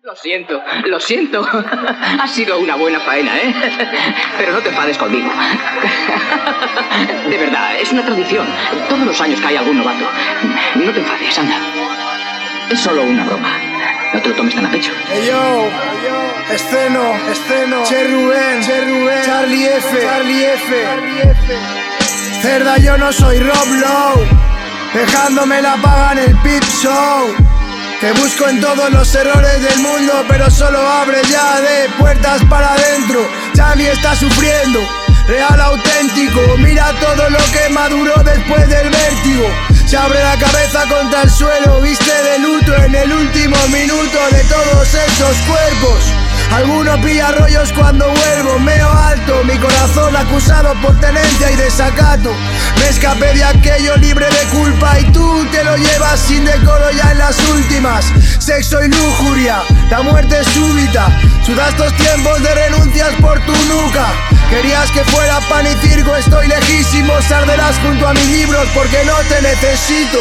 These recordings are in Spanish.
Lo siento. Ha sido una buena faena, ¿eh? Pero no te enfades conmigo. De verdad, es una tradición. Todos los años cae algún novato. No te enfades, anda. Es solo una broma. No te lo tomes tan a pecho. Hey yo, Esceno, Che Rubén, Charlie F. Cerda, yo no soy Rob Lowe, dejándome la paga en el Pip Show. Te busco en todos los errores del mundo, pero solo abre ya de puertas para adentro. Charlie está sufriendo, real auténtico. Mira todo lo que maduró después del vértigo. Se abre la cabeza contra el suelo, viste de luto en el último minuto de todos esos cuerpos. Alguno pilla rollos cuando vuelvo, meo alto, mi corazón acusado por tenencia y desacato. Me escapé de aquello libre de culpa y tú te lo llevas sin decoro ya en las últimas. Sexo y lujuria, la muerte súbita, sudas estos tiempos de renuncias por tu nuca. Querías que fuera pan y circo, estoy lejísimo, arderás junto a mis libros porque no te necesito.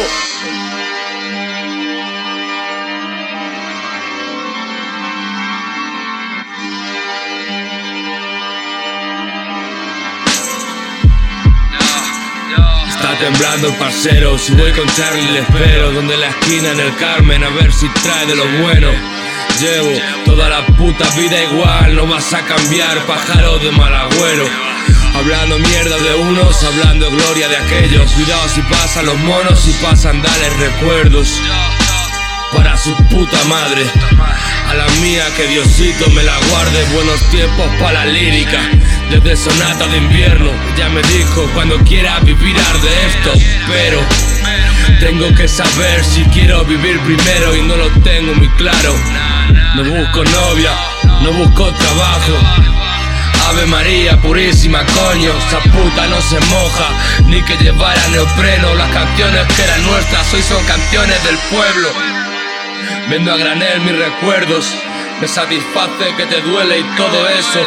Está temblando el parcero, si voy con Charlie le espero. Donde la esquina en el Carmen, a ver si trae de lo bueno. Llevo toda la puta vida igual, no vas a cambiar, pájaro de mal agüero. Hablando mierda de unos, hablando gloria de aquellos. Cuidado si pasan los monos, si pasan dales recuerdos para su puta madre. A la mía que Diosito me la guarde. Buenos tiempos para la lírica, desde sonata de invierno. Ya me dijo cuando quiera vivir de esto, pero tengo que saber si quiero vivir primero y no lo tengo muy claro. No busco novia, no busco trabajo. Ave María purísima, coño, esa puta no se moja, ni que llevara neopreno. Las canciones que eran nuestras hoy son canciones del pueblo. Vendo a granel mis recuerdos, me satisface que te duele y todo eso,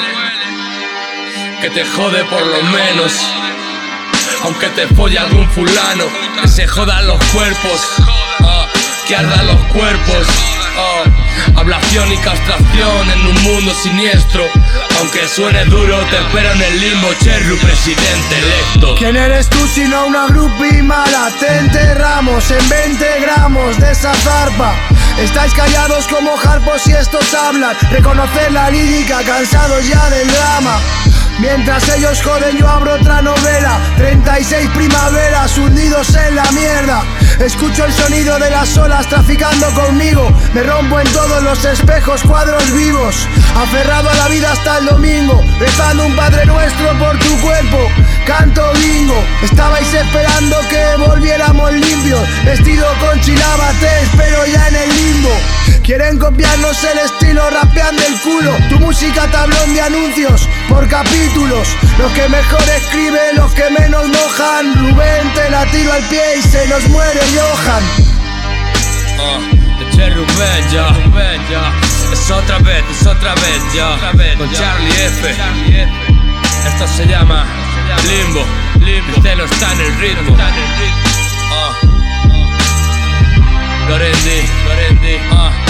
que te jode por lo menos. Aunque te folle algún fulano, que se jodan los cuerpos, que ardan los cuerpos. Ablación y castración en un mundo siniestro. Aunque suene duro, te espero en el limbo, Cherry, presidente electo. ¿Quién eres tú sino una groupie mala? Te enterramos en 20 gramos de esa zarpa. Estáis callados como harpos y estos hablan. Reconocer la lírica, cansados ya del drama. Mientras ellos joden yo abro otra novela. 36 primaveras hundidos en la mierda. Escucho el sonido de las olas traficando conmigo. Me rompo en todos los espejos, cuadros vivos. Aferrado a la vida hasta el domingo, rezando un Padre Nuestro por tu cuerpo. Canto bingo, estabais esperando que volviéramos limpios. Vestido con chilaba, te espero ya en el limbo. Quieren copiarnos el estilo rapeando el culo. Tu música tablón de anuncios por capítulos. Los que mejor escriben, los que menos mojan. Rubén te la tiro al pie y se nos muere Johan. De Rubén ya. Es otra vez ya. Con Charlie F. Esto se llama Limbo. Este no está en el ritmo. Lorendi.